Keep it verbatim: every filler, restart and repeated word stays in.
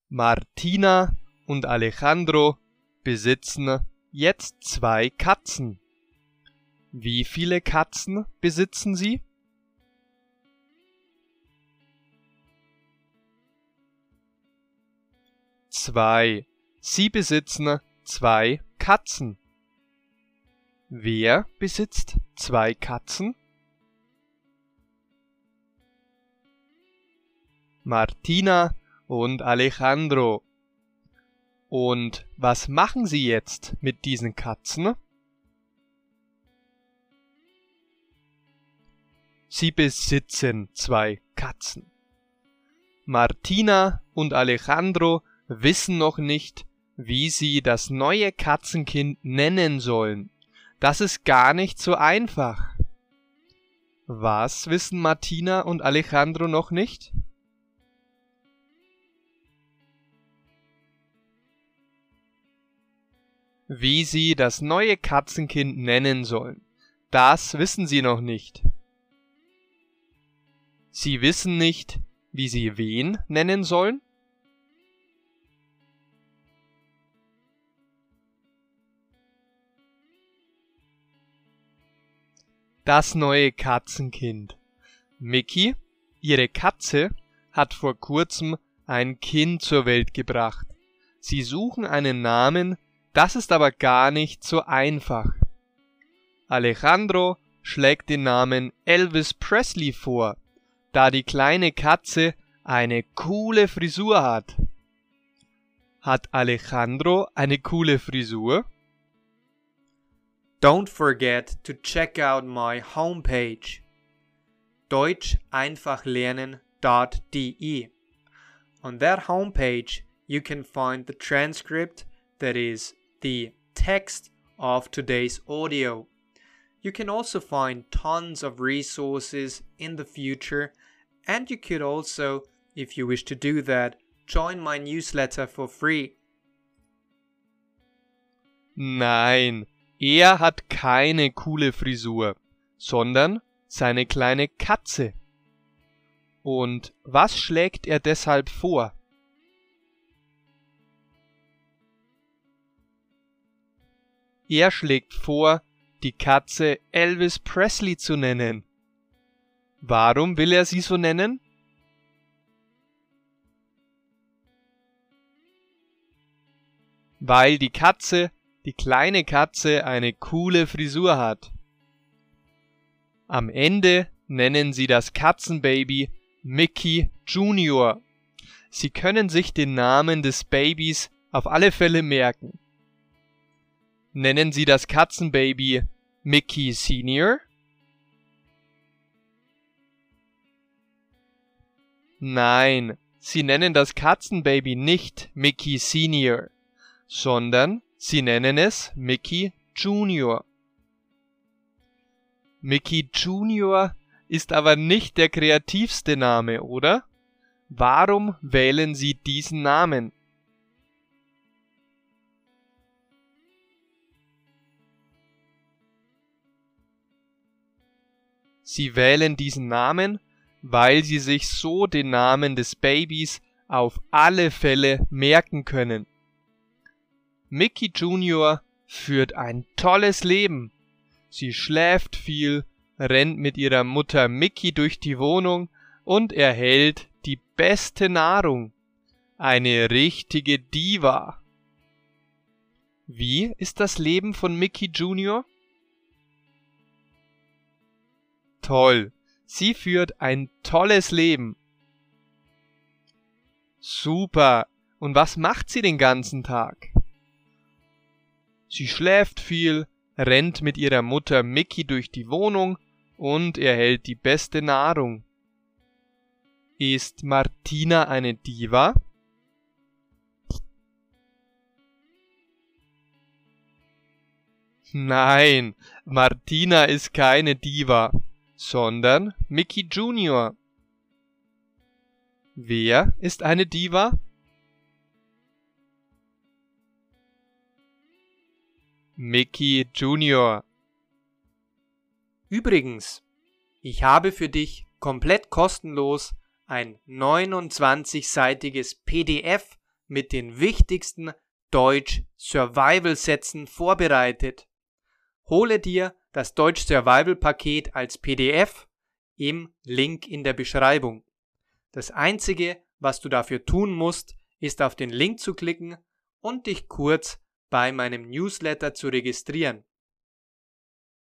Martina und Alejandro besitzen jetzt zwei Katzen. Wie viele Katzen besitzen sie? Zwei. Sie besitzen zwei Katzen. Wer besitzt zwei Katzen? Martina und Alejandro. Und was machen Sie jetzt mit diesen Katzen? Sie besitzen zwei Katzen. Martina und Alejandro wissen noch nicht, wie sie das neue Katzenkind nennen sollen. Das ist gar nicht so einfach. Was wissen Martina und Alejandro noch nicht? Wie sie das neue Katzenkind nennen sollen. Das wissen sie noch nicht. Sie wissen nicht, wie sie wen nennen sollen? Das neue Katzenkind. Mickey, ihre Katze, hat vor kurzem ein Kind zur Welt gebracht. Sie suchen einen Namen, das ist aber gar nicht so einfach. Alejandro schlägt den Namen Elvis Presley vor, da die kleine Katze eine coole Frisur hat. Hat Alejandro eine coole Frisur? Don't forget to check out my homepage deutsch einfach lernen dot de. On that homepage you can find the transcript, that is the text of today's audio. You can also find tons of resources in the future, and you could also, if you wish to do that, join my newsletter for free. Nein, er hat keine coole Frisur, sondern seine kleine Katze. Und was schlägt er deshalb vor? Er schlägt vor, die Katze Elvis Presley zu nennen. Warum will er sie so nennen? Weil die Katze, die kleine Katze, eine coole Frisur hat. Am Ende nennen sie das Katzenbaby Mickey Junior Sie können sich den Namen des Babys auf alle Fälle merken. Nennen Sie das Katzenbaby Mickey Senior? Nein, Sie nennen das Katzenbaby nicht Mickey Senior, sondern Sie nennen es Mickey Junior Mickey Junior ist aber nicht der kreativste Name, oder? Warum wählen Sie diesen Namen? Sie wählen diesen Namen, weil Sie sich so den Namen des Babys auf alle Fälle merken können. Mickey Junior führt ein tolles Leben. Sie schläft viel, rennt mit ihrer Mutter Mickey durch die Wohnung und erhält die beste Nahrung. Eine richtige Diva. Wie ist das Leben von Mickey Junior? Toll. Sie führt ein tolles Leben. Super. Und was macht sie den ganzen Tag? Sie schläft viel, rennt mit ihrer Mutter Mickey durch die Wohnung und erhält die beste Nahrung. Ist Martina eine Diva? Nein, Martina ist keine Diva, sondern Mickey Junior Wer ist eine Diva? Mickey Junior Übrigens, ich habe für dich komplett kostenlos ein neunundzwanzigseitiges P D F mit den wichtigsten Deutsch-Survival-Sätzen vorbereitet. Hole dir das Deutsch-Survival-Paket als P D F im Link in der Beschreibung. Das Einzige, was du dafür tun musst, ist auf den Link zu klicken und dich kurz bei meinem Newsletter zu registrieren.